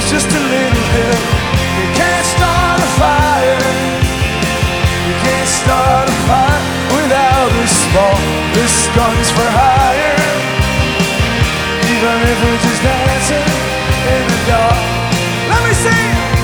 just a little help. You can't start a fire. You can't start a fire without a spark. This gun's for hire. Even if we're just dancing in the dark. Let me see.